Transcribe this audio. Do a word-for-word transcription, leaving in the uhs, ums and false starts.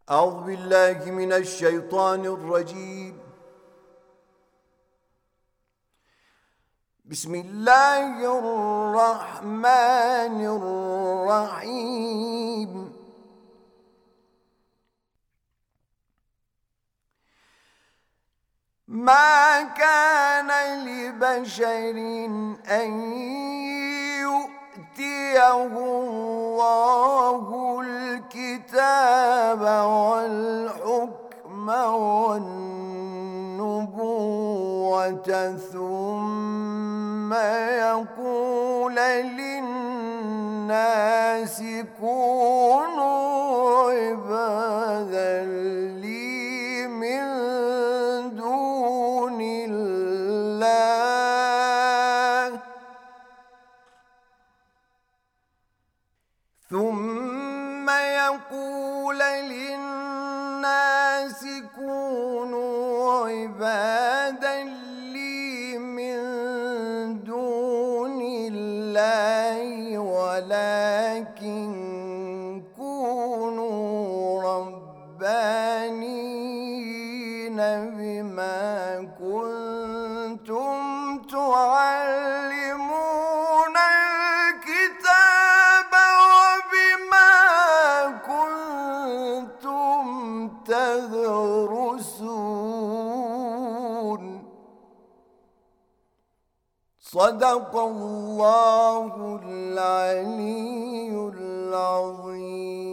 أعوذ بالله من الشيطان الرجيم. بسم الله الرحمن الرحيم. ما كان لبشر أن يؤتيه الله الكتاب والحكم والنبوة ثم يقول للناس كونوا عبادا لي من دون الله ثم يقول للناس كونوا عبادا لي من دون الله ولكن كونوا ربانيين بما كنتم تعلمون الكتاب وبما كنتم تدرسون. صدق الله العلي العظيم.